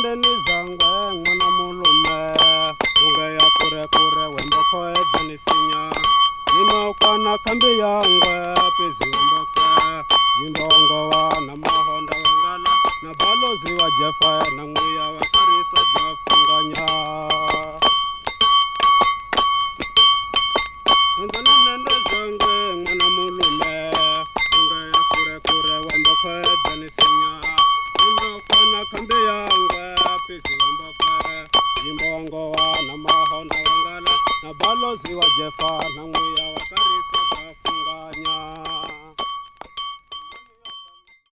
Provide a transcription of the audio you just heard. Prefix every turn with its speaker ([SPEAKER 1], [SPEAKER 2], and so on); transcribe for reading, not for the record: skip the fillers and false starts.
[SPEAKER 1] nendeni zangwe mwana mulume unge ya kure kure wemboko edani sinya nina ukana kambi yangwe pezi wemboko jimbongo wa na mahonda wengala na balozi wa jefa na nguya wa karisa jafunganya nende zangwe mwana mulume unge ya kure kure wemboko edani sinya kana kambe yangwe pezi wemboko jimbongo wa na mahonda wengala na balozi wa jefa na nguya wa karisa